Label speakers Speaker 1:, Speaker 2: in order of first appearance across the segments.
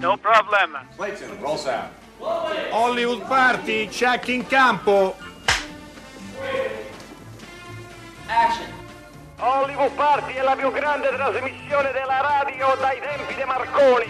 Speaker 1: No problem.
Speaker 2: Clayton, roll sound.
Speaker 3: Hollywood Party, check in campo.
Speaker 1: Action. Hollywood Party è la più grande trasmissione della radio dai tempi di Marconi.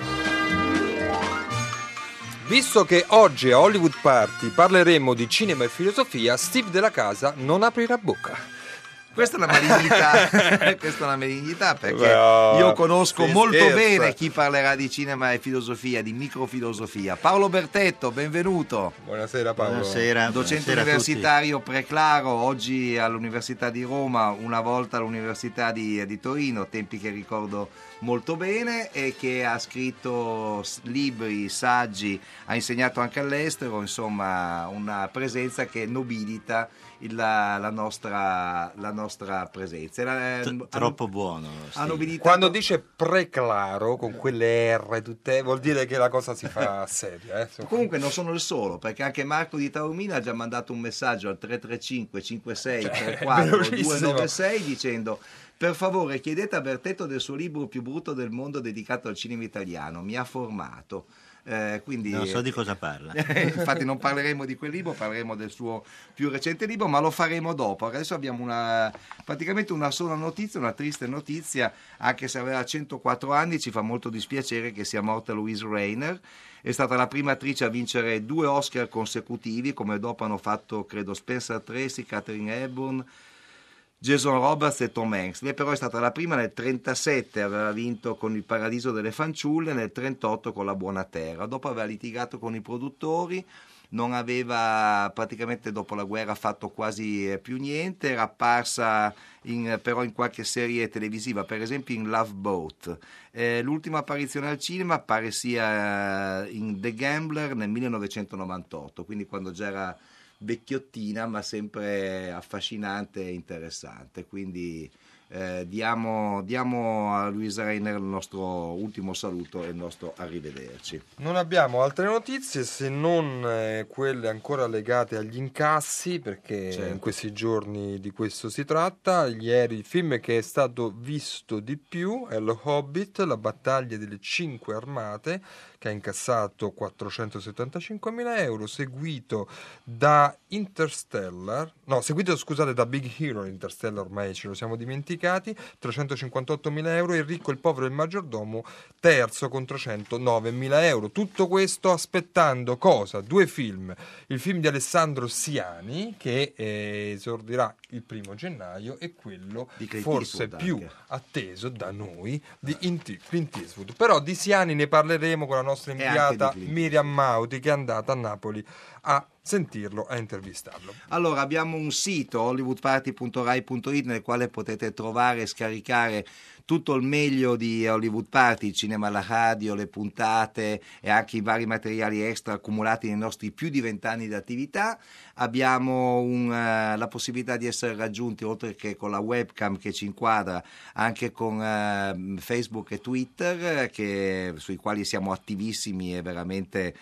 Speaker 4: Visto che oggi a Hollywood Party parleremo di cinema e filosofia, Steve Della Casa non aprirà bocca.
Speaker 5: Questa è una malignità, perché io conosco molto bene chi parlerà di cinema e filosofia, di microfilosofia. Paolo Bertetto, benvenuto.
Speaker 4: Buonasera Paolo.
Speaker 6: Buonasera.
Speaker 5: Docente universitario preclaro, oggi all'Università di Roma, una volta all'Università di Torino, tempi che ricordo molto bene, e che ha scritto libri, saggi, ha insegnato anche all'estero, insomma una presenza che nobilita la nostra presenza.
Speaker 6: Troppo buono.
Speaker 4: Quando dice preclaro con quelle R tutte, vuol dire che la cosa si fa seria.
Speaker 5: Comunque non sono il solo, perché anche Marco di Taormina ha già mandato un messaggio al 335 56 34 296 dicendo: per favore chiedete a Bertetto del suo libro più brutto del mondo dedicato al cinema italiano, mi ha formato. Quindi
Speaker 6: non so di cosa parla.
Speaker 5: Infatti non parleremo di quel libro, parleremo del suo più recente libro, ma lo faremo dopo. Adesso abbiamo praticamente una sola notizia, una triste notizia, anche se aveva 104 anni. Ci fa molto dispiacere che sia morta Louise Rainer. È stata la prima attrice a vincere 2 Oscar consecutivi, come dopo hanno fatto credo Spencer Tracy, Katharine Hepburn, Jason Robards e Tom Hanks. Lei però è stata la prima. Nel 1937 aveva vinto con Il Paradiso delle fanciulle, nel 1938 con La buona terra. Dopo aveva litigato con i produttori, non aveva praticamente dopo la guerra fatto quasi più niente, era apparsa però in qualche serie televisiva, per esempio in Love Boat. L'ultima apparizione al cinema pare sia in The Gambler nel 1998, quindi quando già era vecchiottina, ma sempre affascinante e interessante. Quindi diamo a Louise Rainer il nostro ultimo saluto e il nostro arrivederci.
Speaker 4: Non abbiamo altre notizie se non quelle ancora legate agli incassi, perché in questi giorni di questo si tratta. Ieri il film che è stato visto di più è Lo Hobbit, la battaglia delle 5 armate, che ha incassato 475.000 euro, seguito da da Big Hero. Interstellar ormai ce lo siamo dimenticati, 358.000 euro, Il ricco, il povero e il maggiordomo terzo con 309.000 euro. Tutto questo aspettando cosa? 2 film: il film di Alessandro Siani, che esordirà il 1 gennaio, e quello forse più atteso da noi di Clint Eastwood. Però di Siani ne parleremo con la nostra inviata Miriam Mauti, che è andata a Napoli a sentirlo, a intervistarlo.
Speaker 5: Allora, abbiamo un sito hollywoodparty.rai.it nel quale potete trovare e scaricare tutto il meglio di Hollywood Party, il cinema alla radio, le puntate e anche i vari materiali extra accumulati nei nostri più di 20 anni di attività. Abbiamo la possibilità di essere raggiunti, oltre che con la webcam che ci inquadra, anche con Facebook e Twitter, sui quali siamo attivissimi e veramente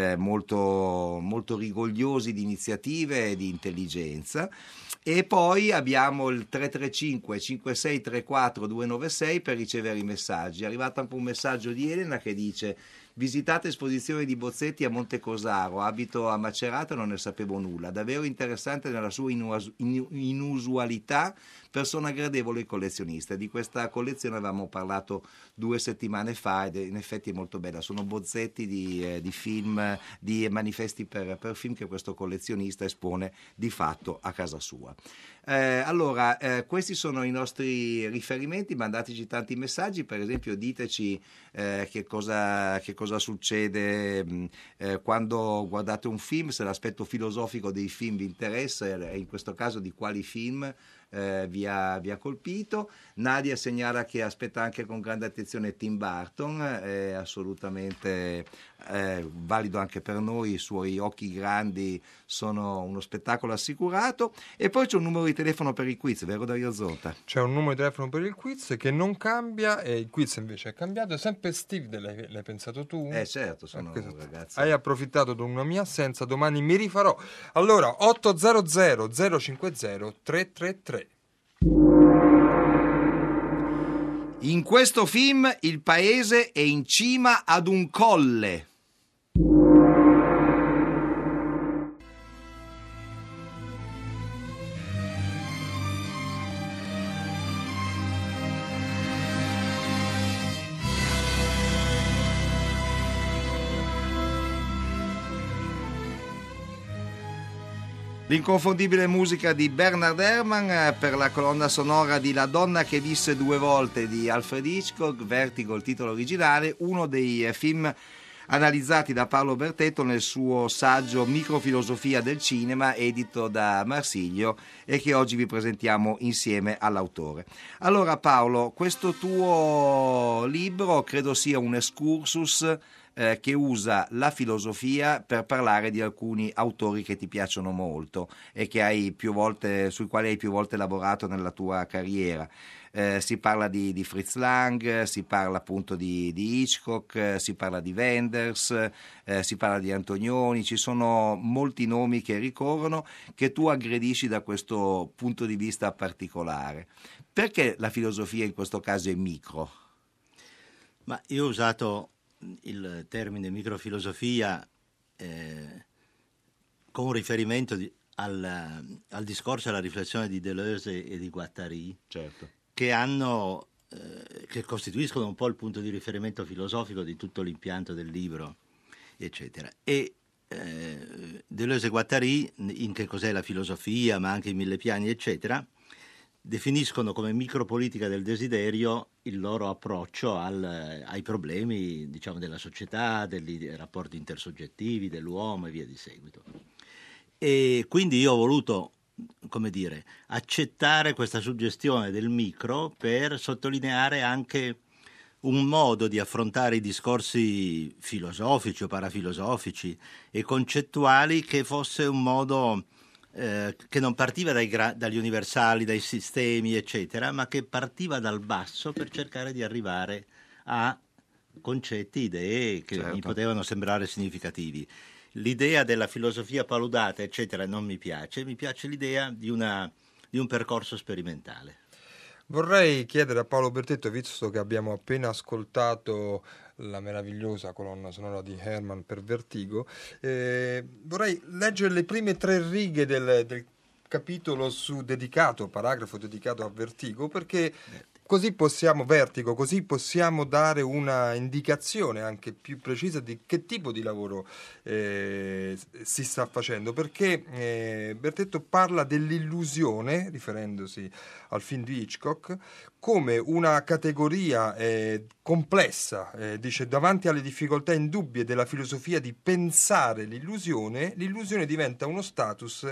Speaker 5: molto, molto rigogliosi di iniziative e di intelligenza. E poi abbiamo il 335 5634 296 per ricevere i messaggi. È arrivato anche un messaggio di Elena che dice: visitate esposizione di bozzetti a Montecosaro, abito a Macerata e non ne sapevo nulla, davvero interessante nella sua inusualità, persona gradevole e collezionista. Di questa collezione avevamo parlato 2 settimane fa ed in effetti è molto bella. Sono bozzetti di film, di manifesti per film che questo collezionista espone di fatto a casa sua. Allora, questi sono i nostri riferimenti, mandateci tanti messaggi, per esempio diteci che cosa succede quando guardate un film, se l'aspetto filosofico dei film vi interessa e in questo caso di quali film vi ha colpito. Nadia segnala che aspetta anche con grande attenzione Tim Burton, è assolutamente valido anche per noi, i suoi occhi grandi sono uno spettacolo assicurato. E poi c'è un numero di telefono per il quiz, vero Dario Zonta?
Speaker 4: C'è un numero di telefono per il quiz che non cambia, e il quiz invece è cambiato. È sempre Steve, l'hai pensato tu?
Speaker 5: Certo, sono un ragazzo.
Speaker 4: Hai approfittato di una mia assenza, domani mi rifarò. Allora, 800 050 333.
Speaker 5: In questo film il paese è in cima ad un colle. L'inconfondibile musica di Bernard Herrmann per la colonna sonora di La donna che visse due volte di Alfred Hitchcock, Vertigo il titolo originale, uno dei film analizzati da Paolo Bertetto nel suo saggio Microfilosofia del cinema, edito da Marsiglio, e che oggi vi presentiamo insieme all'autore. Allora Paolo, questo tuo libro credo sia un excursus che usa la filosofia per parlare di alcuni autori che ti piacciono molto e che sui quali hai più volte lavorato nella tua carriera. Si parla di Fritz Lang, si parla appunto di Hitchcock, si parla di Wenders, si parla di Antonioni, ci sono molti nomi che ricorrono che tu aggredisci da questo punto di vista particolare. Perché la filosofia in questo caso è micro?
Speaker 6: Ma io ho usato il termine microfilosofia con riferimento al discorso e alla riflessione di Deleuze e di Guattari,
Speaker 5: Certo.
Speaker 6: che costituiscono un po' il punto di riferimento filosofico di tutto l'impianto del libro, eccetera. E Deleuze e Guattari, in Che cos'è la filosofia, ma anche in Mille piani, eccetera, definiscono come micropolitica del desiderio il loro approccio ai problemi, diciamo, della società, dei rapporti intersoggettivi, dell'uomo e via di seguito. E quindi io ho voluto, come dire, accettare questa suggestione del micro per sottolineare anche un modo di affrontare i discorsi filosofici o parafilosofici e concettuali che fosse un modo che non partiva dagli universali, dai sistemi, eccetera, ma che partiva dal basso per cercare di arrivare a concetti, idee che
Speaker 5: Certo.
Speaker 6: mi potevano sembrare significativi. L'idea della filosofia paludata, eccetera, non mi piace l'idea di un percorso sperimentale.
Speaker 4: Vorrei chiedere a Paolo Bertetto, visto che abbiamo appena ascoltato la meravigliosa colonna sonora di Herrmann per Vertigo, vorrei leggere le prime 3 righe del capitolo paragrafo dedicato a Vertigo, perché così possiamo dare una indicazione anche più precisa di che tipo di lavoro si sta facendo, perché Bertetto parla dell'illusione, riferendosi al film di Hitchcock, come una categoria complessa, dice: davanti alle difficoltà indubbie della filosofia di pensare l'illusione diventa uno status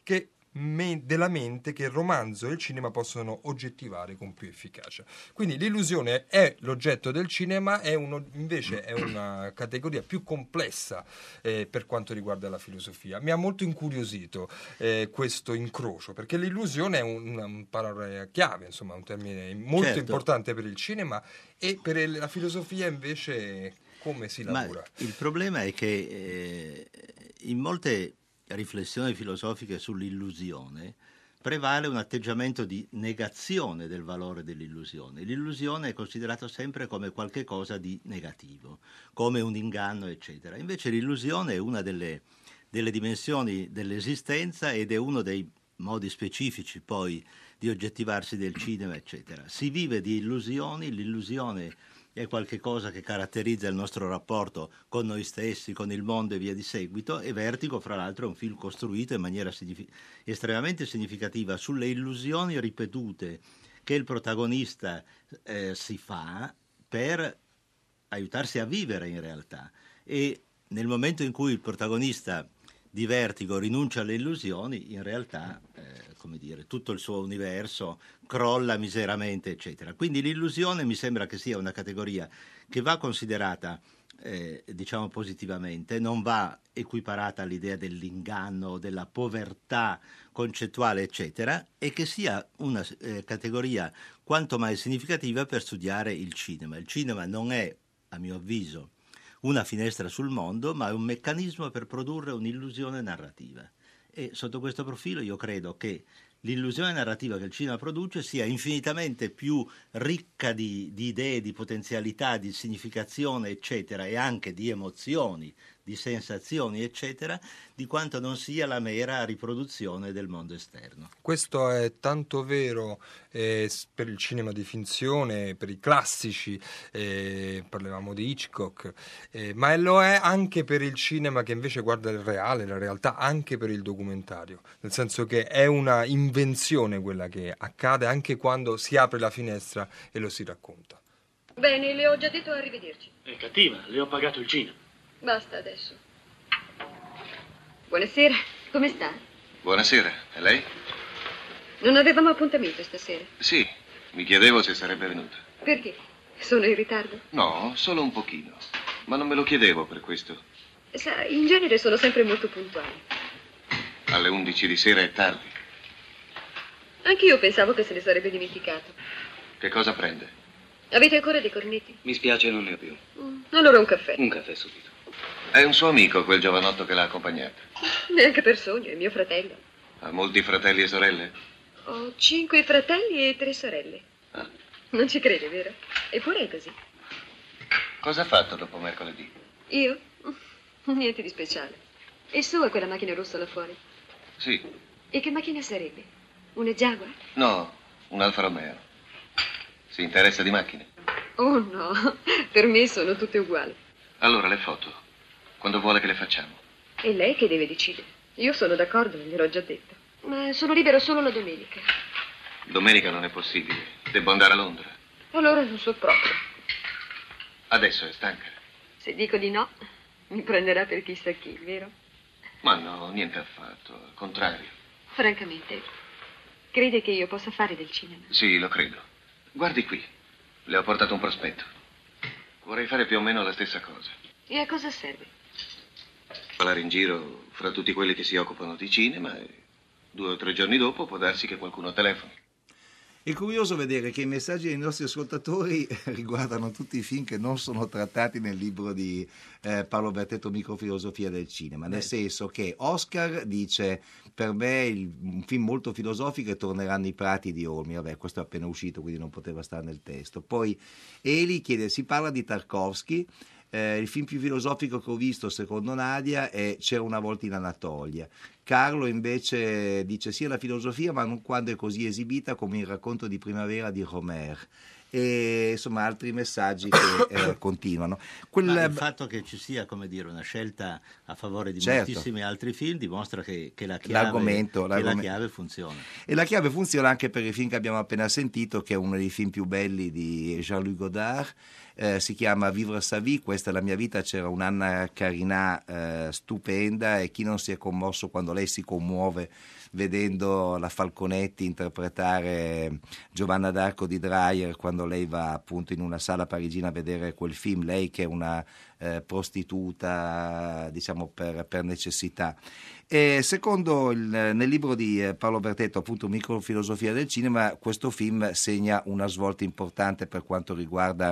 Speaker 4: della mente che il romanzo e il cinema possono oggettivare con più efficacia. Quindi l'illusione è l'oggetto del cinema, invece è una categoria più complessa per quanto riguarda la filosofia. Mi ha molto incuriosito questo incrocio, perché l'illusione è una parola chiave, insomma, un termine molto importante per il cinema, e per la filosofia invece come si lavora?
Speaker 6: Ma il problema è che in molte riflessioni filosofiche sull'illusione prevale un atteggiamento di negazione del valore dell'illusione. L'illusione è considerata sempre come qualche cosa di negativo, come un inganno, eccetera. Invece l'illusione è una delle dimensioni dell'esistenza ed è uno dei modi specifici poi di oggettivarsi del cinema, eccetera. Si vive di illusioni, l'illusione è qualche cosa che caratterizza il nostro rapporto con noi stessi, con il mondo e via di seguito, e Vertigo, fra l'altro, è un film costruito in maniera estremamente significativa sulle illusioni ripetute che il protagonista si fa per aiutarsi a vivere in realtà. E nel momento in cui il protagonista di Vertigo rinuncia alle illusioni, in realtà tutto il suo universo crolla miseramente, eccetera. Quindi l'illusione mi sembra che sia una categoria che va considerata positivamente, non va equiparata all'idea dell'inganno, della povertà concettuale, eccetera, e che sia una categoria quanto mai significativa per studiare il cinema. Il cinema non è, a mio avviso, una finestra sul mondo, ma è un meccanismo per produrre un'illusione narrativa. E sotto questo profilo io credo che l'illusione narrativa che il cinema produce sia infinitamente più ricca di idee, di potenzialità, di significazione, eccetera, e anche di emozioni, di sensazioni, eccetera, di quanto non sia la mera riproduzione del mondo esterno.
Speaker 4: Questo è tanto vero per il cinema di finzione, per i classici, parlavamo di Hitchcock, ma lo è anche per il cinema che invece guarda il reale, la realtà, anche per il documentario, nel senso che è una invenzione quella che accade anche quando si apre la finestra e lo si racconta.
Speaker 2: Bene, le ho già detto arrivederci.
Speaker 7: È cattiva, le ho pagato il cinema.
Speaker 2: Basta adesso. Buonasera, come sta?
Speaker 8: Buonasera, e lei?
Speaker 2: Non avevamo appuntamento stasera.
Speaker 8: Sì, mi chiedevo se sarebbe venuta.
Speaker 2: Perché? Sono in ritardo?
Speaker 8: No, solo un pochino. Ma non me lo chiedevo per questo.
Speaker 2: Sa, in genere sono sempre molto puntuali.
Speaker 8: Alle 11 di sera è tardi.
Speaker 2: Anch'io pensavo che se ne sarebbe dimenticato.
Speaker 8: Che cosa prende?
Speaker 2: Avete ancora dei cornetti?
Speaker 8: Mi spiace, non ne ho più.
Speaker 2: Allora un caffè.
Speaker 8: Un caffè subito. È un suo amico, quel giovanotto che l'ha accompagnata.
Speaker 2: Neanche per sogno, è mio fratello.
Speaker 8: Ha molti fratelli e sorelle?
Speaker 2: Ho 5 fratelli e 3 sorelle.
Speaker 8: Ah.
Speaker 2: Non ci crede, vero? Eppure è così.
Speaker 8: Cosa ha fatto dopo mercoledì?
Speaker 2: Io? Niente di speciale. E su è quella macchina rossa là fuori?
Speaker 8: Sì.
Speaker 2: E che macchina sarebbe? Una Jaguar?
Speaker 8: No, un Alfa Romeo. Si interessa di macchine?
Speaker 2: Oh no, per me sono tutte uguali.
Speaker 8: Allora le foto. Quando vuole che le facciamo?
Speaker 2: È lei che deve decidere. Io sono d'accordo, gliel'ho già detto. Ma sono libero solo la domenica.
Speaker 8: Domenica non è possibile. Devo andare a Londra.
Speaker 2: Allora non so proprio.
Speaker 8: Adesso è stanca.
Speaker 2: Se dico di no, mi prenderà per chissà chi, vero?
Speaker 8: Ma no, niente affatto. Al contrario.
Speaker 2: Francamente, crede che io possa fare del cinema?
Speaker 8: Sì, lo credo. Guardi qui. Le ho portato un prospetto. Vorrei fare più o meno la stessa cosa.
Speaker 2: E a cosa serve?
Speaker 8: Parlare in giro fra tutti quelli che si occupano di cinema e 2 o 3 giorni dopo può darsi che qualcuno telefoni.
Speaker 5: È curioso vedere che i messaggi dei nostri ascoltatori riguardano tutti i film che non sono trattati nel libro di Paolo Bertetto, Microfilosofia del cinema, nel senso che Oscar dice: per me un film molto filosofico è Torneranno i prati di Olmi. Vabbè, questo è appena uscito, quindi non poteva stare nel testo. Poi Eli chiede: si parla di Tarkovsky. Il film più filosofico che ho visto, secondo Nadia, è C'era una volta in Anatolia. Carlo invece dice sia la filosofia, ma non quando è così esibita come il racconto di primavera di Romer. E insomma altri messaggi che continuano.
Speaker 6: Il fatto che ci sia, come dire, una scelta a favore di moltissimi altri film dimostra che la chiave funziona.
Speaker 5: E la chiave funziona anche per il film che abbiamo appena sentito, che è uno dei film più belli di Jean-Luc Godard. Si chiama Vivre sa vie, questa è la mia vita. C'era un'Anna Karinà stupenda, e chi non si è commosso quando lei si commuove vedendo la Falconetti interpretare Giovanna d'Arco di Dreyer, quando lei va appunto in una sala parigina a vedere quel film, lei che è una prostituta, diciamo, per necessità. E secondo nel libro di Paolo Bertetto, appunto Microfilosofia del cinema, questo film segna una svolta importante per quanto riguarda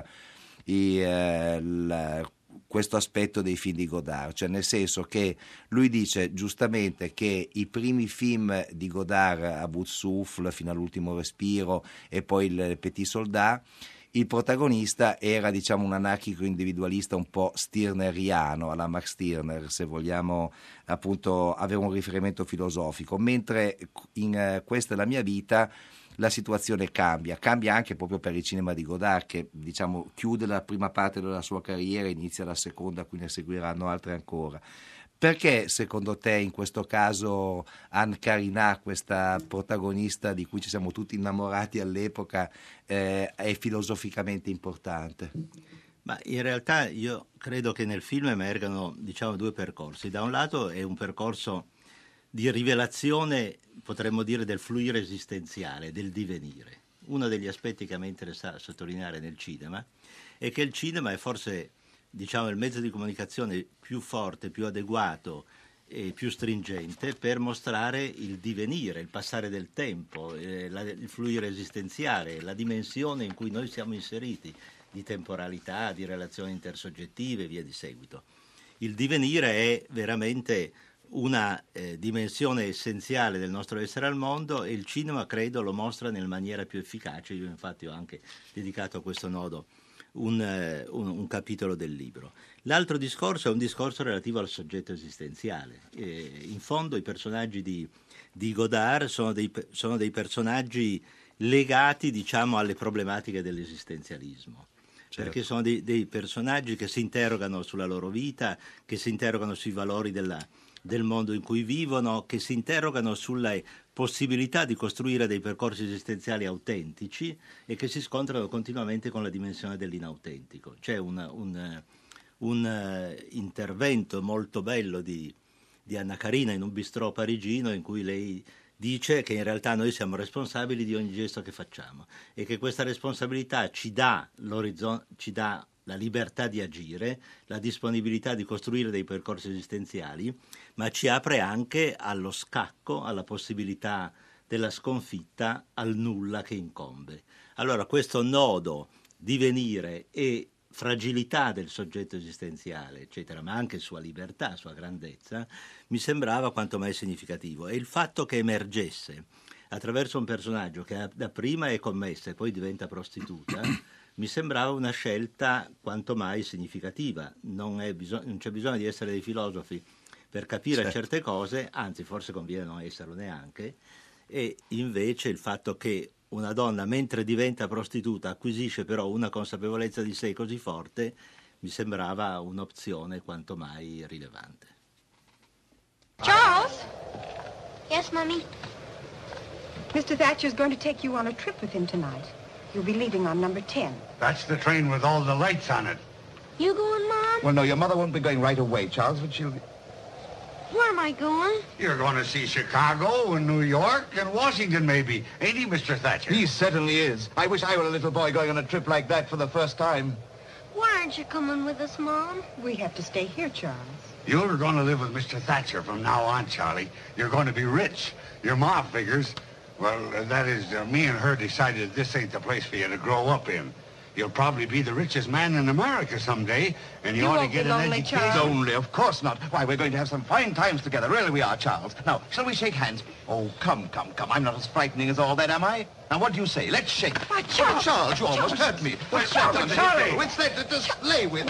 Speaker 5: questo aspetto dei film di Godard, cioè nel senso che lui dice giustamente che i primi film di Godard, A bout de souffle, Fino all'ultimo respiro, e poi il Petit Soldat, il protagonista era, diciamo, un anarchico individualista un po' stirneriano, alla Max Stirner, se vogliamo appunto avere un riferimento filosofico, mentre in Questa è la mia vita la situazione cambia anche proprio per il cinema di Godard, che, diciamo, chiude la prima parte della sua carriera e inizia la seconda, quindi ne seguiranno altre ancora. Perché secondo te in questo caso Anne Karinà, questa protagonista di cui ci siamo tutti innamorati all'epoca, è filosoficamente importante?
Speaker 6: Ma in realtà io credo che nel film emergano, diciamo, 2 percorsi. Da un lato è un percorso di rivelazione, potremmo dire, del fluire esistenziale, del divenire. Uno degli aspetti che a me interessa sottolineare nel cinema è che il cinema è forse, diciamo, il mezzo di comunicazione più forte, più adeguato e più stringente per mostrare il divenire, il passare del tempo, il fluire esistenziale, la dimensione in cui noi siamo inseriti, di temporalità, di relazioni intersoggettive e via di seguito. Il divenire è veramente una dimensione essenziale del nostro essere al mondo, e il cinema credo lo mostra nella maniera più efficace. Io infatti ho anche dedicato a questo nodo un capitolo del libro. L'altro discorso è un discorso relativo al soggetto esistenziale. In fondo i personaggi di Godard sono dei personaggi legati, diciamo, alle problematiche dell'esistenzialismo. Certo. Perché sono dei personaggi che si interrogano sulla loro vita, che si interrogano sui valori del mondo in cui vivono, che si interrogano sulle possibilità di costruire dei percorsi esistenziali autentici e che si scontrano continuamente con la dimensione dell'inautentico. C'è un intervento molto bello di Anna Karina in un bistrò parigino in cui lei dice che in realtà noi siamo responsabili di ogni gesto che facciamo e che questa responsabilità ci dà la libertà di agire, la disponibilità di costruire dei percorsi esistenziali, ma ci apre anche allo scacco, alla possibilità della sconfitta, al nulla che incombe. Allora questo nodo divenire e fragilità del soggetto esistenziale, eccetera, ma anche sua libertà, sua grandezza, mi sembrava quanto mai significativo. E il fatto che emergesse attraverso un personaggio che dapprima è commessa e poi diventa prostituta mi sembrava una scelta quanto mai significativa. Non c'è bisogno di essere dei filosofi per capire certe cose, anzi forse conviene non esserlo neanche, e invece il fatto che una donna mentre diventa prostituta acquisisce però una consapevolezza di sé così forte mi sembrava un'opzione quanto mai rilevante.
Speaker 9: Charles? Yes, Mommy?
Speaker 10: Mr. Thatcher's going to take you on a trip with him tonight. You'll be leaving on number 10.
Speaker 11: That's the train with all the lights on it.
Speaker 9: You going, Mom?
Speaker 12: Well, no, your mother won't be going right away, Charles, but she'll...
Speaker 9: Where am I going?
Speaker 11: You're going to see Chicago and New York and Washington, maybe. Ain't he, Mr. Thatcher?
Speaker 12: He certainly is. I wish I were a little boy going on a trip like that for the first time.
Speaker 9: Why aren't you coming with us, Mom?
Speaker 10: We have to stay here, Charles.
Speaker 11: You're going to live with Mr. Thatcher from now on, Charlie. You're going to be rich. Your ma figures. Well, that is, me and her decided this ain't the place for you to grow up in. You'll probably be the richest man in America someday, and you ought to get an education.
Speaker 12: Charles. Lonely, of course not. Why, we're going to have some fine times together. Really we are, Charles. Now, shall we shake hands? Oh, come. I'm not as frightening as all that, am I? Now, what do you say? Let's shake.
Speaker 10: Why, Charles!
Speaker 12: Charles, you almost hurt me.
Speaker 11: What's that? Charlie!
Speaker 12: What's that to slay with?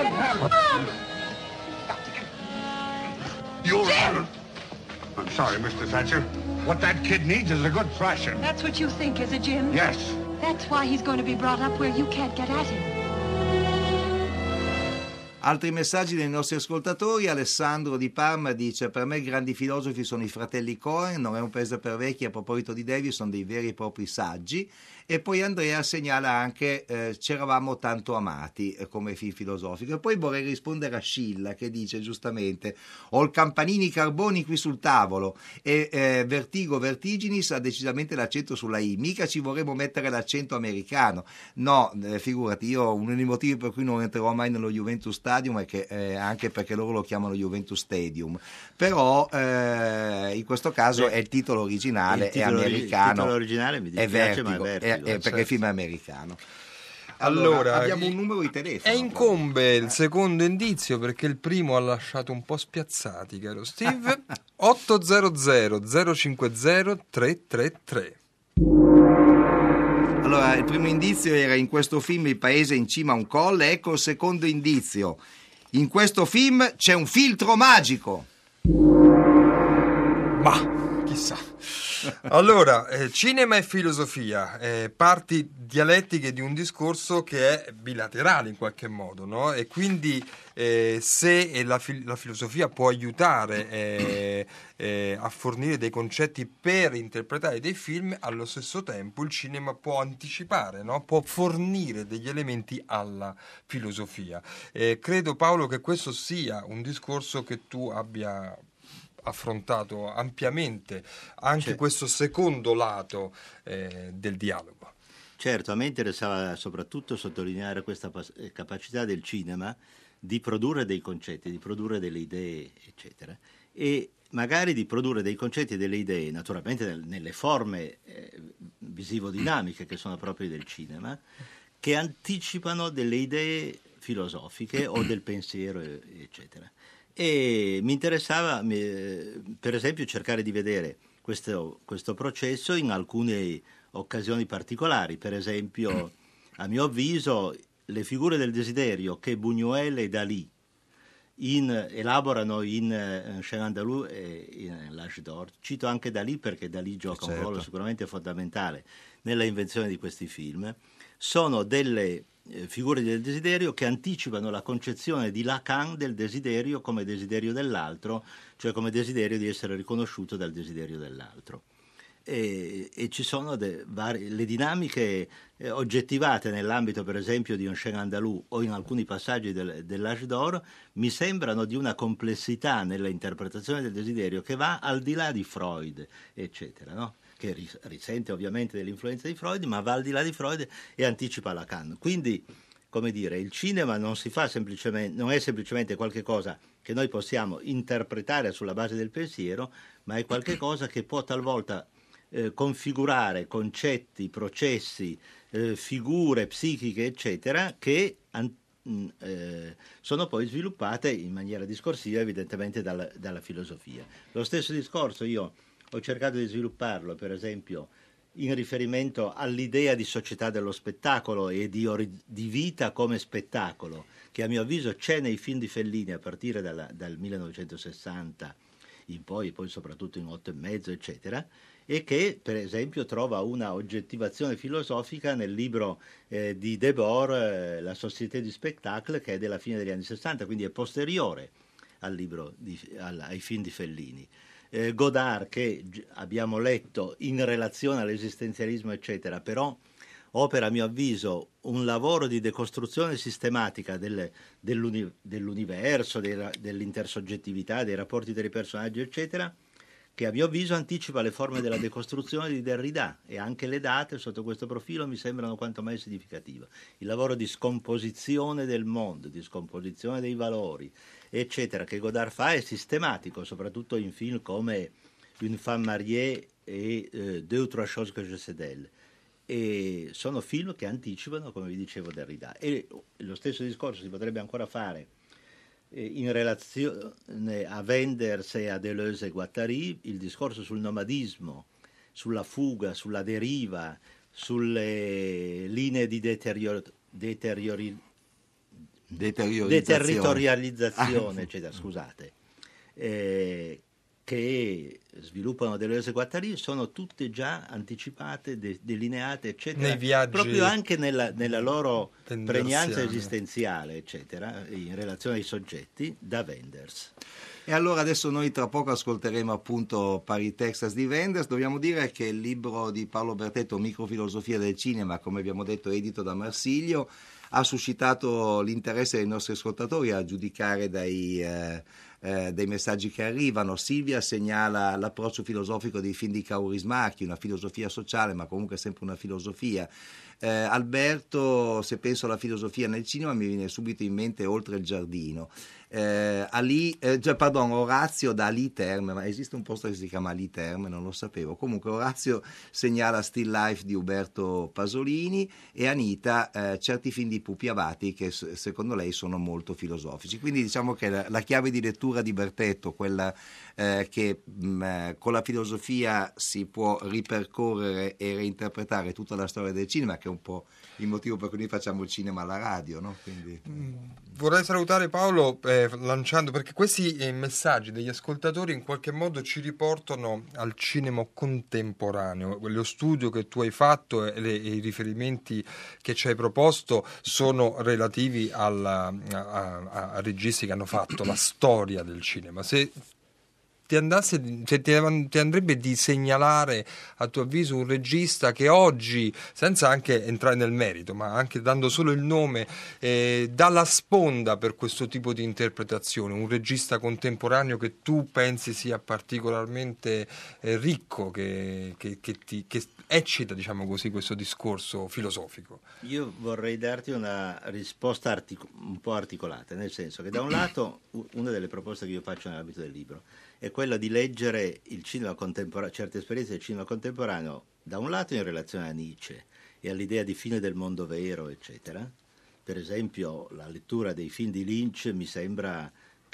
Speaker 11: You're... I'm sorry, Mr. Thatcher. What that kid needs is a good thrashing.
Speaker 10: That's what you think, is it, Jim?
Speaker 11: Yes.
Speaker 10: That's why he's going to be brought up where you can't get at him.
Speaker 5: Altri messaggi dei nostri ascoltatori. Alessandro di Parma dice: per me grandi filosofi sono i fratelli Cohen, non è un paese per vecchi, a proposito di Davis sono dei veri e propri saggi. E poi Andrea segnala anche c'eravamo tanto amati come film filosofico. E poi vorrei rispondere a Scilla che dice giustamente: ho il Campanini Carboni qui sul tavolo e Vertigo Vertiginis ha decisamente l'accento sulla I, mica ci vorremmo mettere l'accento americano. No, figurati, io uno dei motivi per cui non entrerò mai nello Juventus Stadium è che anche perché loro lo chiamano Juventus Stadium, però in questo caso è il titolo originale, è americano.
Speaker 6: Il titolo originale mi dispiace, ma è Vertigo.
Speaker 5: Perché il film è americano.
Speaker 4: Allora,
Speaker 5: abbiamo un numero di telefono.
Speaker 4: E incombe il secondo indizio perché il primo ha lasciato un po' spiazzati, caro Steve. 800 050 333.
Speaker 5: Allora, il primo indizio era: in questo film il paese è in cima a un colle. Ecco il secondo indizio: in questo film c'è un filtro magico.
Speaker 4: Ma chissà. Allora, cinema e filosofia, parti dialettiche di un discorso che è bilaterale in qualche modo, no? E quindi se la filosofia può aiutare a fornire dei concetti per interpretare dei film, allo stesso tempo il cinema può anticipare, no? Può fornire degli elementi alla filosofia. Credo, Paolo, che questo sia un discorso che tu abbia affrontato ampiamente, anche questo secondo lato del dialogo.
Speaker 6: Certo, a me interessava soprattutto sottolineare questa capacità del cinema di produrre dei concetti, di produrre delle idee, eccetera, e magari di produrre dei concetti e delle idee, naturalmente nelle forme visivo-dinamiche che sono proprie del cinema, che anticipano delle idee filosofiche o del pensiero, eccetera. E mi interessava, per esempio, cercare di vedere questo processo in alcune occasioni particolari. Per esempio, a mio avviso, le figure del desiderio che Buñuel e Dalí elaborano in Chien andalou e in L'Âge d'Or. Cito anche Dalí perché Dalí gioca un ruolo sicuramente fondamentale nella invenzione di questi film. Sono delle figure del desiderio che anticipano la concezione di Lacan del desiderio come desiderio dell'altro, cioè come desiderio di essere riconosciuto dal desiderio dell'altro. E ci sono le dinamiche oggettivate nell'ambito, per esempio, di Un Chien andalou o in alcuni passaggi dell'Âge d'Or, mi sembrano di una complessità nella interpretazione del desiderio che va al di là di Freud, eccetera, no? Che risente ovviamente dell'influenza di Freud, ma va al di là di Freud e anticipa Lacan. Quindi, come dire, il cinema non è semplicemente qualche cosa che noi possiamo interpretare sulla base del pensiero, ma è qualche cosa che può talvolta configurare concetti, processi, figure psichiche, eccetera, che sono poi sviluppate in maniera discorsiva evidentemente dalla filosofia. Lo stesso discorso io ho cercato di svilupparlo, per esempio, in riferimento all'idea di società dello spettacolo e di vita come spettacolo, che a mio avviso c'è nei film di Fellini a partire dal 1960 in poi, e poi soprattutto in 8 e mezzo, eccetera, e che per esempio trova una oggettivazione filosofica nel libro di Debord, La Société du Spectacle, che è della fine degli anni 60, quindi è posteriore al libro ai film di Fellini. Godard, che abbiamo letto in relazione all'esistenzialismo, eccetera, però opera a mio avviso un lavoro di decostruzione sistematica dell'universo, dell'intersoggettività, dei rapporti tra i personaggi, eccetera, che a mio avviso anticipa le forme della decostruzione di Derrida, e anche le date sotto questo profilo mi sembrano quanto mai significative. Il lavoro di scomposizione del mondo, di scomposizione dei valori, eccetera, che Godard fa è sistematico, soprattutto in film come Une femme mariée e Deux ou trois choses que je sais d'elle. E sono film che anticipano, come vi dicevo, Derrida. E lo stesso discorso si potrebbe ancora fare in relazione a Wenders e a Deleuze e Guattari, il discorso sul nomadismo, sulla fuga, sulla deriva, sulle linee di deterritorializzazione, eccetera, scusate, che sviluppano Deleuze e Guattari, sono tutte già anticipate, delineate, eccetera,
Speaker 4: nei viaggi,
Speaker 6: proprio anche nella loro pregnanza esistenziale, eccetera, in relazione ai soggetti, da Wenders.
Speaker 5: E allora adesso noi tra poco ascolteremo appunto Paris Texas di Wenders. Dobbiamo dire che il libro di Paolo Bertetto, Microfilosofia del cinema, come abbiamo detto edito da Marsilio, ha suscitato l'interesse dei nostri ascoltatori a giudicare dei messaggi che arrivano. Silvia segnala l'approccio filosofico dei film di Kaurismäki, una filosofia sociale ma comunque sempre una filosofia. Alberto, se penso alla filosofia nel cinema mi viene subito in mente Oltre il giardino. Orazio da Ali Terme, ma esiste un posto che si chiama Ali Terme, non lo sapevo. Comunque Orazio segnala Still Life di Uberto Pasolini, e Anita certi film di Pupi Avati che secondo lei sono molto filosofici. Quindi diciamo che la chiave di lettura di Bertetto, quella che con la filosofia si può ripercorrere e reinterpretare tutta la storia del cinema, che è un po' il motivo per cui noi facciamo il cinema alla radio, no? Quindi
Speaker 4: vorrei salutare Paolo lanciando, perché questi messaggi degli ascoltatori in qualche modo ci riportano al cinema contemporaneo. Lo studio che tu hai fatto e i riferimenti che ci hai proposto sono relativi a registi che hanno fatto la storia del cinema. Se ti andrebbe di segnalare, a tuo avviso, un regista che oggi, senza anche entrare nel merito, ma anche dando solo il nome, dà la sponda per questo tipo di interpretazione, un regista contemporaneo che tu pensi sia particolarmente ricco, che eccita, diciamo così, questo discorso filosofico?
Speaker 6: Io vorrei darti una risposta un po' articolata, nel senso che da un lato una delle proposte che io faccio nell'ambito del libro è quella di leggere il cinema contemporaneo, certe esperienze del cinema contemporaneo, da un lato in relazione a Nietzsche e all'idea di fine del mondo vero, eccetera. Per esempio, la lettura dei film di Lynch mi sembra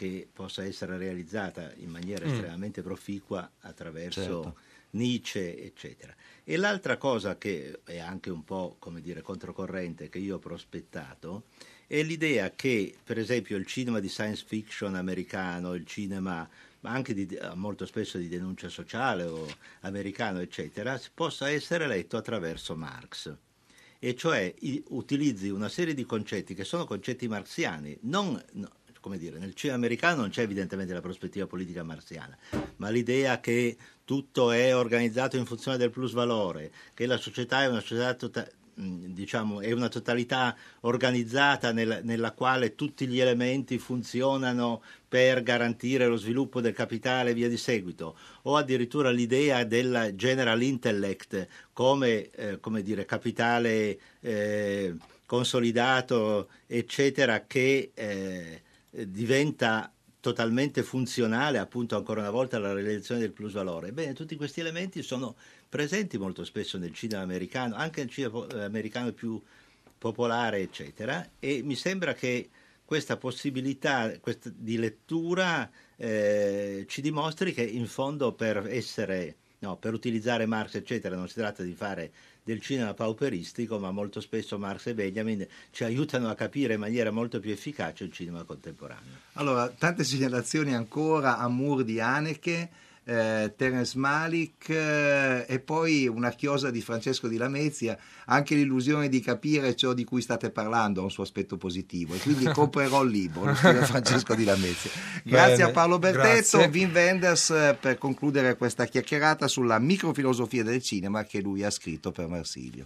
Speaker 6: che possa essere realizzata in maniera estremamente proficua attraverso Nietzsche, eccetera. E l'altra cosa che è anche un po', come dire, controcorrente, che io ho prospettato, è l'idea che, per esempio, il cinema di science fiction americano, il cinema ma anche molto spesso di denuncia sociale o americano, eccetera, possa essere letto attraverso Marx. E cioè utilizzi una serie di concetti che sono concetti marxiani, come dire, nel cinema americano non c'è evidentemente la prospettiva politica marxiana, ma l'idea che tutto è organizzato in funzione del plusvalore, che la società è una società è una totalità organizzata nella quale tutti gli elementi funzionano per garantire lo sviluppo del capitale e via di seguito, o addirittura l'idea del general intellect come dire, capitale consolidato, eccetera, che diventa totalmente funzionale appunto ancora una volta alla realizzazione del plusvalore. Ebbene, tutti questi elementi sono presenti molto spesso nel cinema americano, anche nel cinema americano più popolare, eccetera, e mi sembra che questa possibilità di lettura ci dimostri che in fondo per utilizzare Marx, eccetera, non si tratta di fare del cinema pauperistico, ma molto spesso Marx e Benjamin ci aiutano a capire in maniera molto più efficace il cinema contemporaneo.
Speaker 5: Allora, tante segnalazioni ancora: Amour di Haneke, Terence Malick, e poi una chiosa di Francesco Di Lamezia. Anche l'illusione di capire ciò di cui state parlando ha un suo aspetto positivo, e quindi comprerò il libro, lo scrive Francesco Di Lamezia. Grazie. Bene, a Paolo Bertetto. Grazie. Wim Wenders, per concludere questa chiacchierata sulla microfilosofia del cinema che lui ha scritto per Marsilio.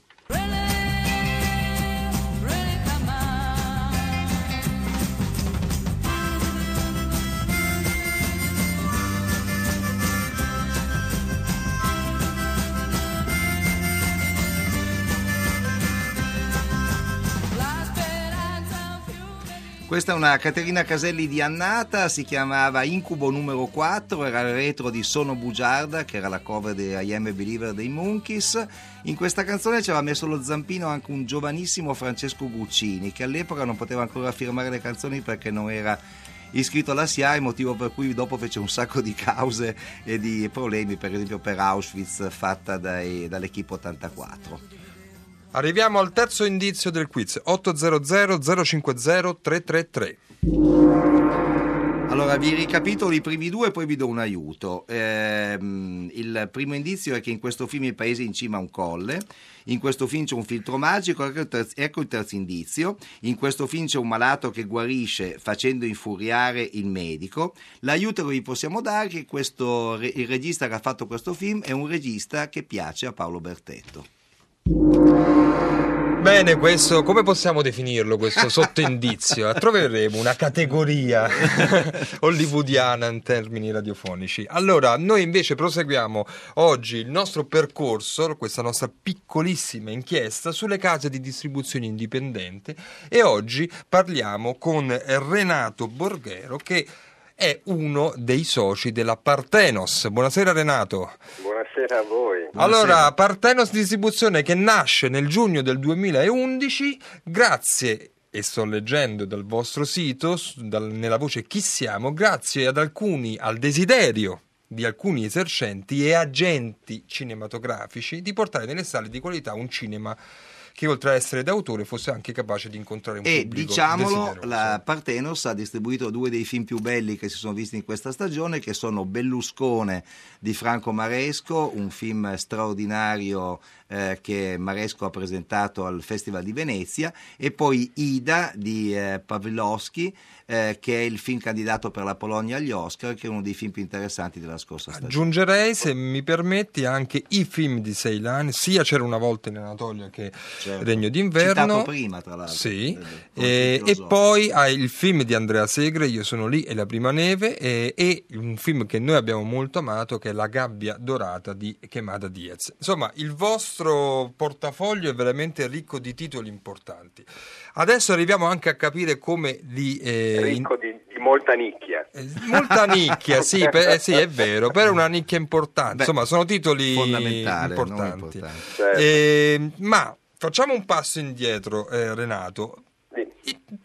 Speaker 5: Questa è una Caterina Caselli di Annata, si chiamava Incubo numero 4, era il retro di Sono bugiarda, che era la cover di I Am a Believer dei Monkees. In questa canzone ci aveva messo lo zampino anche un giovanissimo Francesco Guccini, che all'epoca non poteva ancora firmare le canzoni perché non era iscritto alla SIAE, motivo per cui dopo fece un sacco di cause e di problemi, per esempio per Auschwitz, fatta dall'Equipe 84.
Speaker 4: Arriviamo al terzo indizio del quiz, 800 050 333.
Speaker 5: Allora, vi ricapitolo i primi due e poi vi do un aiuto. Il primo indizio è che in questo film il paese in cima a un colle. In questo film c'è un filtro magico. Ecco il terzo indizio. In questo film c'è un malato che guarisce facendo infuriare il medico. L'aiuto che vi possiamo dare è che il regista che ha fatto questo film è un regista che piace a Paolo Bertetto.
Speaker 4: Bene, questo come possiamo definirlo, questo sottoindizio? Troveremo una categoria hollywoodiana in termini radiofonici. Allora, noi invece proseguiamo oggi il nostro percorso, questa nostra piccolissima inchiesta sulle case di distribuzione indipendente, e oggi parliamo con Renato Borghero, che è uno dei soci della Parthenos. Buonasera Renato.
Speaker 13: Buonasera a voi.
Speaker 4: Allora, Parthenos Distribuzione, che nasce nel giugno del 2011 grazie, e sto leggendo dal vostro sito, nella voce Chi siamo, grazie al desiderio di alcuni esercenti e agenti cinematografici di portare nelle sale di qualità un cinema che oltre a essere d'autore fosse anche capace di incontrare un pubblico
Speaker 5: diciamolo,
Speaker 4: desideroso.
Speaker 5: La Parthenos ha distribuito due dei film più belli che si sono visti in questa stagione, che sono Belluscone di Franco Maresco, un film straordinario che Maresco ha presentato al Festival di Venezia, e poi Ida di Pawlowski, che è il film candidato per la Polonia agli Oscar, che è uno dei film più interessanti della scorsa stagione.
Speaker 4: Aggiungerei, se mi permetti, anche i film di Ceylan, sia C'era una volta in Anatolia che Regno d'inverno,
Speaker 5: citato prima tra l'altro,
Speaker 4: sì, e poi hai il film di Andrea Segre, Io sono lì e la prima neve, e un film che noi abbiamo molto amato, che è La gabbia dorata di Quemada Diaz. Insomma, il vostro portafoglio è veramente ricco di titoli importanti. Adesso arriviamo anche a capire come
Speaker 13: ricco di molta nicchia.
Speaker 4: Molta nicchia, sì, sì, è vero, però è una nicchia importante. Insomma, sono titoli importanti.
Speaker 13: Certo.
Speaker 4: Ma facciamo un passo indietro, Renato.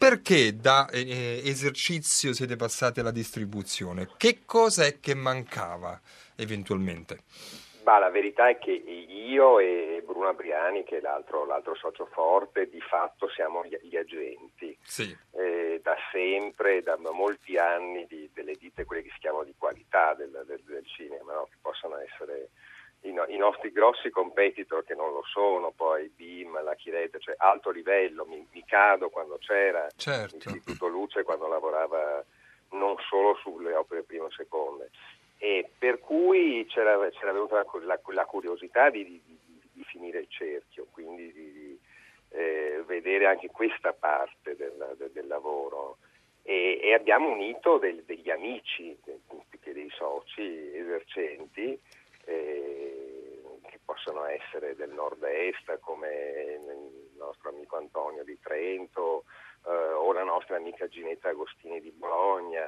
Speaker 4: perché da esercizio siete passati alla distribuzione? Che cosa è che mancava eventualmente?
Speaker 13: La verità è che io e Bruno Abriani, che è l'altro socio forte, di fatto siamo gli agenti.
Speaker 4: Sì.
Speaker 13: Da sempre, da molti anni, delle ditte, quelle che si chiamano di qualità del cinema, no? Che possono essere i nostri grossi competitor, che non lo sono, poi BIM, la Chirete, cioè alto livello, Mikado quando c'era,
Speaker 4: certo.
Speaker 13: l'Istituto Luce quando lavorava non solo sulle opere prime e seconde. E per cui c'era venuta la curiosità di finire il cerchio, quindi di vedere anche questa parte del lavoro, e abbiamo unito degli amici più che dei soci esercenti, che possono essere del nord-est, come il nostro amico Antonio di Trento, o la nostra amica Ginetta Agostini di Bologna,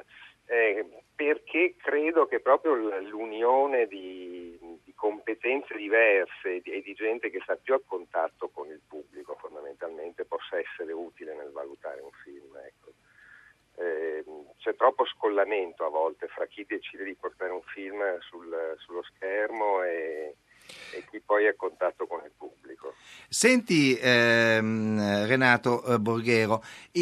Speaker 13: perché credo che proprio l'unione di competenze diverse e di gente che sta più a contatto con il pubblico fondamentalmente possa essere utile nel valutare un film, ecco. C'è troppo scollamento a volte fra chi decide di portare un film sullo schermo e chi poi è a contatto con il pubblico.
Speaker 5: Senti, Renato Borghero,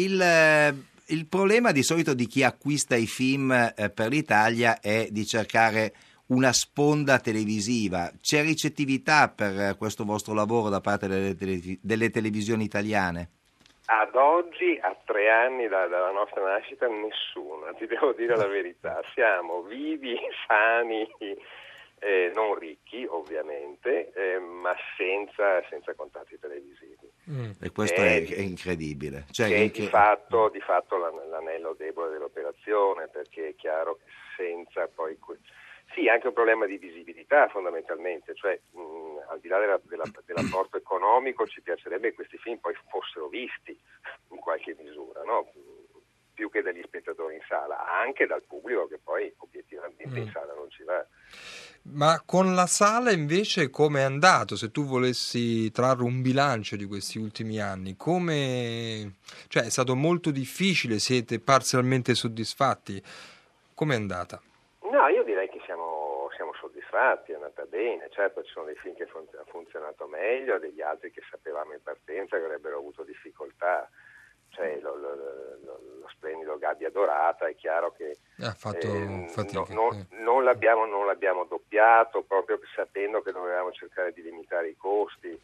Speaker 5: il problema di solito di chi acquista i film per l'Italia è di cercare una sponda televisiva. C'è ricettività per questo vostro lavoro da parte delle televisioni italiane?
Speaker 13: Ad oggi, a 3 anni dalla nostra nascita, nessuna, ti devo dire la verità. Siamo vivi, sani, non ricchi ovviamente, ma senza contatti televisivi.
Speaker 5: E questo è incredibile. Cioè,
Speaker 13: che è di fatto l'anello debole dell'operazione, perché è chiaro che senza poi... Sì, anche un problema di visibilità fondamentalmente, cioè al di là dell'apporto economico ci piacerebbe che questi film poi fossero visti in qualche misura, no? Più che dagli spettatori in sala, anche dal pubblico che poi obiettivamente in sala non ci va.
Speaker 4: Ma con la sala invece come è andato? Se tu volessi trarre un bilancio di questi ultimi anni, cioè è stato molto difficile, siete parzialmente soddisfatti? Com'è andata?
Speaker 13: No, io direi che siamo soddisfatti, è andata bene. Certo, ci sono dei film che hanno funzionato meglio, degli altri che sapevamo in partenza che avrebbero avuto difficoltà. Cioè lo splendido Gabbia Dorata, è chiaro che
Speaker 4: ha fatto fatica.
Speaker 13: Non l'abbiamo doppiato, proprio sapendo che dovevamo cercare di limitare i costi.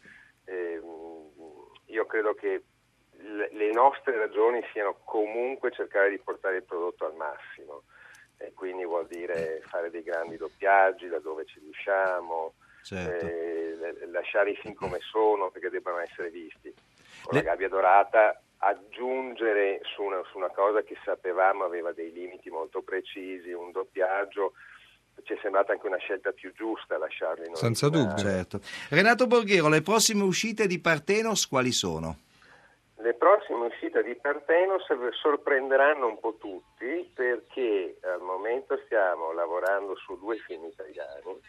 Speaker 13: Io credo che le nostre ragioni siano comunque cercare di portare il prodotto al massimo. E quindi vuol dire fare dei grandi doppiaggi da dove ci riusciamo, certo. Lasciare i film come sono perché debbano essere visti. Con la Gabbia Dorata aggiungere su una cosa che sapevamo aveva dei limiti molto precisi, un doppiaggio, ci è sembrata anche una scelta più giusta lasciarli in
Speaker 4: senza dubbio.
Speaker 5: Certo. Renato Borghero, le prossime uscite di Parthenos quali sono?
Speaker 13: Le prossime uscite di Parthenos sorprenderanno un po' tutti, perché al momento stiamo lavorando su 2 film italiani,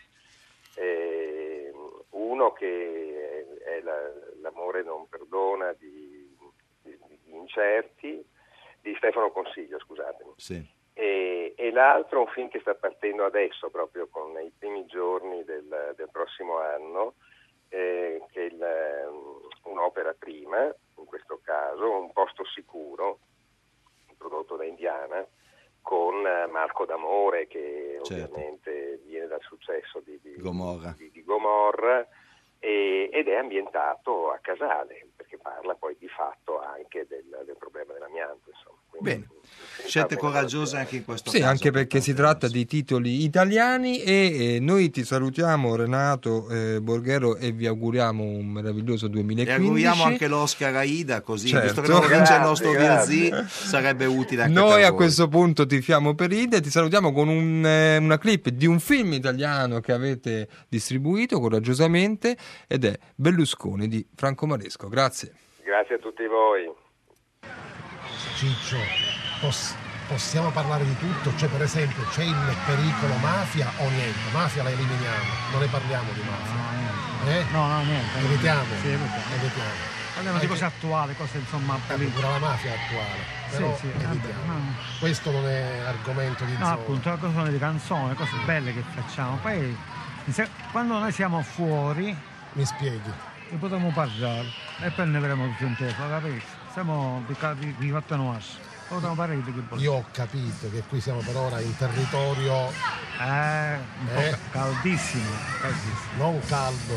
Speaker 13: uno che è L'amore non perdona di Incerti, di Stefano Consiglio, scusatemi. Sì. E l'altro un film che sta partendo adesso, proprio con i primi giorni del prossimo anno, che è un'opera prima, in questo caso, Un posto sicuro, prodotto da Indiana, con Marco D'Amore, che certo. Ovviamente viene dal successo di Gomorra, ed è ambientato a Casale, perché parla poi di fatto anche del problema dell'amianto, insomma.
Speaker 5: Bene, scelte coraggiose anche in questo
Speaker 4: caso. Sì, anche perché si tratta di titoli italiani e noi ti salutiamo, Renato Borghero, e vi auguriamo un meraviglioso 2015.
Speaker 5: E auguriamo anche l'Oscar a Ida, così,
Speaker 4: certo.
Speaker 5: Visto che non vince il nostro VLZ, sarebbe utile anche
Speaker 4: noi
Speaker 5: per
Speaker 4: a
Speaker 5: voi.
Speaker 4: Questo punto tifiamo per Ida e ti salutiamo con una clip di un film italiano che avete distribuito coraggiosamente, ed è Berlusconi di Franco Maresco. Grazie.
Speaker 13: Grazie a tutti voi.
Speaker 14: Ciccio, possiamo parlare di tutto? Cioè, per esempio, c'è il pericolo mafia o niente? Mafia la eliminiamo, non ne parliamo di mafia.
Speaker 15: No, niente.
Speaker 14: Evitiamo.
Speaker 15: Sì,
Speaker 14: evitiamo.
Speaker 15: Parliamo di cose attuali, cose insomma politiche.
Speaker 14: Pure la mafia è attuale. Però,
Speaker 15: sì,
Speaker 14: questo non è argomento di
Speaker 15: no, appunto, cose di canzoni, cose belle che facciamo. Poi quando noi siamo fuori
Speaker 14: mi spieghi,
Speaker 15: ne potremo parlare e poi ne avremo tutto in tempo, capito? Siamo di fatto nostri.
Speaker 14: Io ho capito che qui siamo per ora in territorio
Speaker 15: caldissimo.
Speaker 14: Non caldo.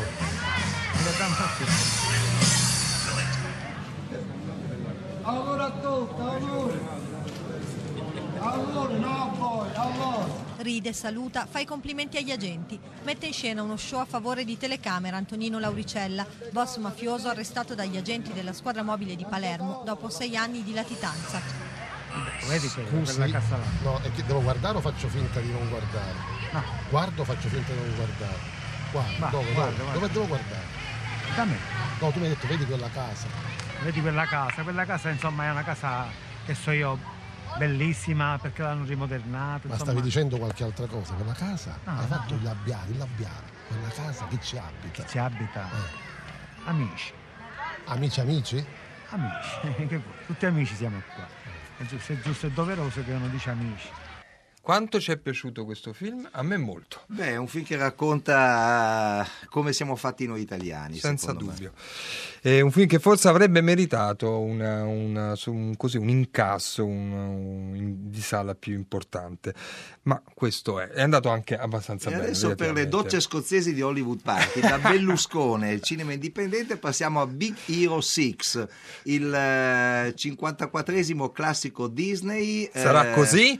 Speaker 16: Auguri a tutti, auguri. Auguri, no a voi, auguri.
Speaker 17: Ride, saluta, fa i complimenti agli agenti. Mette in scena uno show a favore di telecamera Antonino Lauricella, boss mafioso arrestato dagli agenti della squadra mobile di Palermo dopo 6 anni di latitanza.
Speaker 15: Vedi
Speaker 14: quella casa là. No, è che devo guardare o faccio finta di non guardare?
Speaker 15: No.
Speaker 14: Guardo o faccio finta di non guardare? Guarda, dove devo guardare?
Speaker 15: Da me.
Speaker 14: No, tu mi hai detto vedi quella casa.
Speaker 15: Vedi quella casa insomma è una casa che so io bellissima perché l'hanno rimodernata.
Speaker 14: Ma stavi dicendo qualche altra cosa? Quella casa? Hai fatto il labiale. Quella casa chi ci abita?
Speaker 15: Chi ci abita? Amici.
Speaker 14: Amici?
Speaker 15: Amici, che vuoi? Tutti amici siamo qua. È giusto e doveroso che uno dice amici.
Speaker 4: Quanto ci è piaciuto questo film? A me molto.
Speaker 5: Beh, è un film che racconta come siamo fatti noi italiani.
Speaker 4: Senza dubbio. È un film che forse avrebbe meritato un incasso di sala più importante. Ma questo è andato anche abbastanza bene.
Speaker 5: Adesso per le docce scozzesi di Hollywood Party, da Berluscone, il cinema indipendente, passiamo a Big Hero 6, il 54esimo classico Disney.
Speaker 4: Sarà così?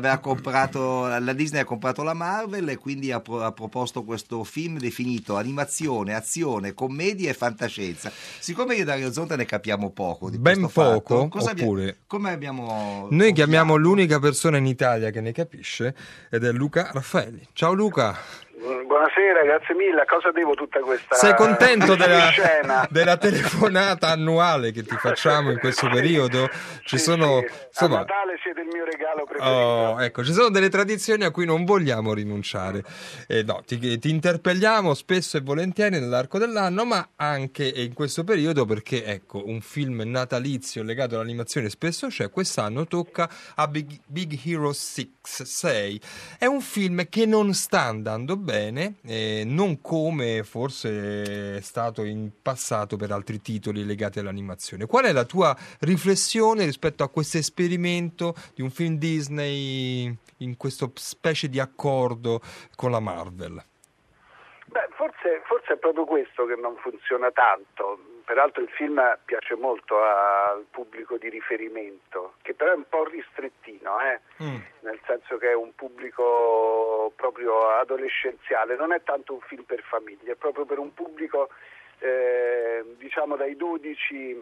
Speaker 5: La Disney ha comprato la Marvel e quindi ha proposto questo film definito animazione, azione, commedia e fantascienza. Siccome io e Dario Zonta ne capiamo poco di
Speaker 4: ben
Speaker 5: questo
Speaker 4: poco,
Speaker 5: fatto,
Speaker 4: come
Speaker 5: abbiamo
Speaker 4: noi chiamiamo l'unica persona in Italia che ne capisce ed è Luca Raffaelli. Ciao Luca.
Speaker 18: Buonasera, grazie mille. A cosa devo tutta questa
Speaker 4: Sei contento
Speaker 18: scena?
Speaker 4: della telefonata annuale che ti facciamo in questo periodo? Ci sono, insomma,
Speaker 18: a Natale siete il mio regalo preferito.
Speaker 4: Ecco, ci sono delle tradizioni a cui non vogliamo rinunciare. Ti interpelliamo spesso e volentieri nell'arco dell'anno, ma anche in questo periodo perché, ecco, un film natalizio legato all'animazione spesso c'è. Quest'anno tocca a Big Hero 6. È un film che non sta andando bene, non come forse è stato in passato per altri titoli legati all'animazione. Qual è la tua riflessione rispetto a questo esperimento di un film Disney in questo specie di accordo con la Marvel?
Speaker 18: Beh, forse è proprio questo che non funziona tanto. Peraltro il film piace molto al pubblico di riferimento, che però è un po' ristrettino, nel senso che è un pubblico proprio adolescenziale, non è tanto un film per famiglie, è proprio per un pubblico diciamo dai 12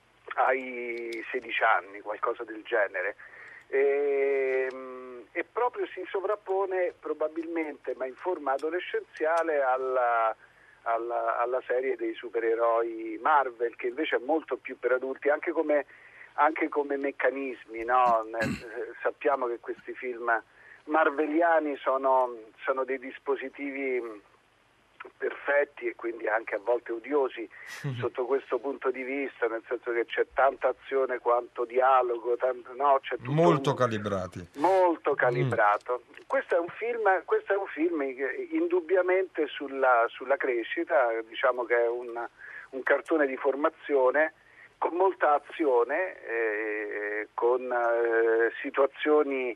Speaker 18: ai 16 anni, qualcosa del genere. E proprio si sovrappone probabilmente, ma in forma adolescenziale, alla serie dei supereroi Marvel, che invece è molto più per adulti, anche come meccanismi, no? Sappiamo che questi film marveliani sono dei dispositivi perfetti e quindi anche a volte odiosi sotto questo punto di vista, nel senso che c'è tanta azione quanto dialogo, c'è tutto
Speaker 4: molto calibrato.
Speaker 18: Questo è un film indubbiamente sulla crescita, diciamo che è un cartone di formazione con molta azione, con situazioni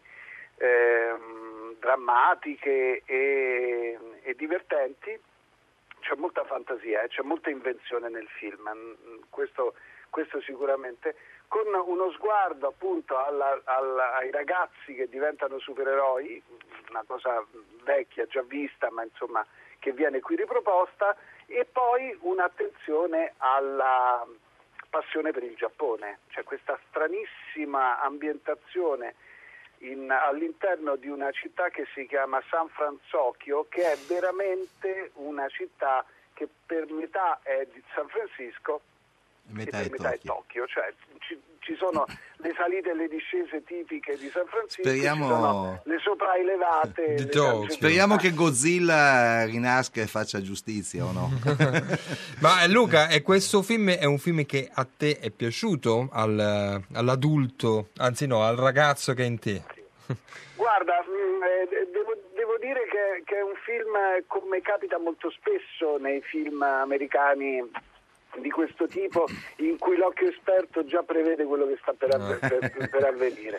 Speaker 18: drammatiche e divertenti. C'è molta fantasia, c'è molta invenzione nel film, questo sicuramente, con uno sguardo appunto ai ragazzi che diventano supereroi, una cosa vecchia, già vista, ma insomma che viene qui riproposta, e poi un'attenzione alla passione per il Giappone, cioè questa stranissima ambientazione all'interno di una città che si chiama San Francisco, che è veramente una città che per metà è di San Francisco e per metà è Tokyo, cioè ci sono le salite e le discese tipiche di San Francisco, ci sono le sopra qualità elevate.
Speaker 5: Speriamo che Godzilla rinasca e faccia giustizia, o no?
Speaker 4: Ma Luca, e questo film è un film che a te è piaciuto? All'adulto, anzi no, al ragazzo che è in te?
Speaker 18: Guarda, devo dire che è un film, come capita molto spesso nei film americani di questo tipo, in cui l'occhio esperto già prevede quello che sta per avvenire.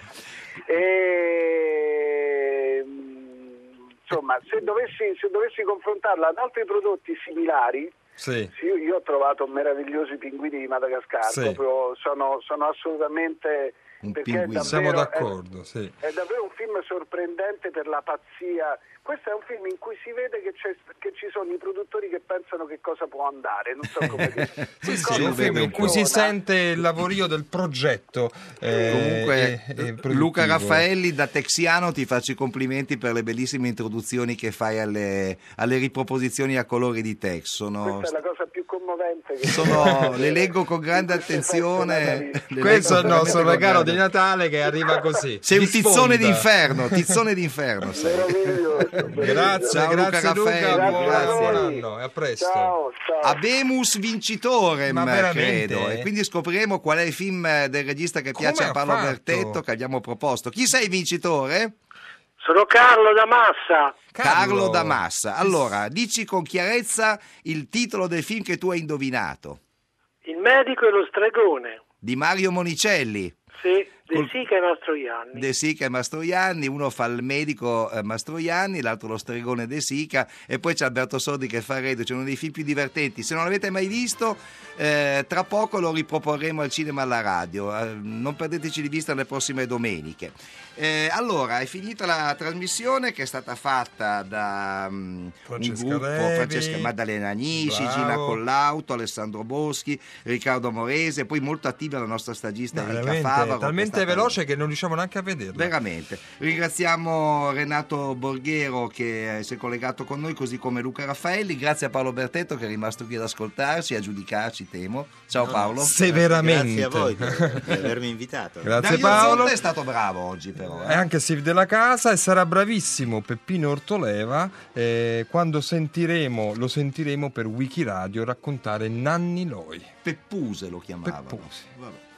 Speaker 18: Insomma, se dovessi confrontarla ad altri prodotti similari,
Speaker 4: sì,
Speaker 18: io ho trovato meravigliosi pinguini di Madagascar,
Speaker 4: sì,
Speaker 18: proprio sono assolutamente...
Speaker 4: Siamo d'accordo, sì.
Speaker 18: È davvero un film sorprendente per la pazzia. Questo è un film in cui si vede che ci sono i produttori che pensano che cosa può andare, non so come dire.
Speaker 4: Sì, un film in cui si sente il lavorio del progetto.
Speaker 5: Comunque, Luca Raffaelli, da texiano ti faccio i complimenti per le bellissime introduzioni che fai alle riproposizioni a colori di Tex.
Speaker 18: Questa è la cosa più commovente
Speaker 5: le leggo con grande attenzione.
Speaker 4: Questo è il nostro regalo di Natale che arriva così.
Speaker 5: Sei un tizzone d'inferno, sei.
Speaker 18: Meraviglioso.
Speaker 4: Grazie,
Speaker 5: ciao,
Speaker 4: grazie Luca, buon anno e a presto.
Speaker 18: Ciao.
Speaker 5: Abemus vincitorem,
Speaker 4: veramente?
Speaker 5: credo, e quindi scopriremo qual è il film del regista che piace a Paolo Bertetto, che abbiamo proposto. Chi sei vincitore?
Speaker 1: Sono Carlo da Massa.
Speaker 5: Carlo da Massa. Allora, dici con chiarezza il titolo del film che tu hai indovinato.
Speaker 1: Il medico e lo stregone.
Speaker 5: Di Mario Monicelli.
Speaker 1: Sì, De Sica e Mastroianni.
Speaker 5: De Sica e Mastroianni, uno fa il medico Mastroianni, l'altro lo stregone De Sica, e poi c'è Alberto Sordi che fa Redo. C'è uno dei film più divertenti. Se non l'avete mai visto, tra poco lo riproporremo al cinema e alla radio. Non perdeteci di vista le prossime domeniche. Allora, è finita la trasmissione che è stata fatta da Francesca Maddalena Agnisci, Gina Collauto, Alessandro Boschi, Riccardo Morese, poi molto attiva la nostra stagista Enrica Favaro.
Speaker 4: Talmente veloce che non riusciamo neanche a vederla.
Speaker 5: Veramente. Ringraziamo Renato Borghero che si è collegato con noi, così come Luca Raffaelli. Grazie a Paolo Bertetto che è rimasto qui ad ascoltarci, a giudicarci, temo. Ciao Paolo.
Speaker 4: Severamente.
Speaker 6: Grazie a voi per avermi invitato.
Speaker 4: Grazie
Speaker 5: Dario
Speaker 4: Paolo.
Speaker 5: Zonta è stato bravo oggi però.
Speaker 4: E anche Steve della Casa, e sarà bravissimo Peppino Ortoleva quando lo sentiremo per Wikiradio raccontare Nanni Loi.
Speaker 5: Peppuse lo chiamavano.
Speaker 4: Peppuse.
Speaker 5: Vabbè.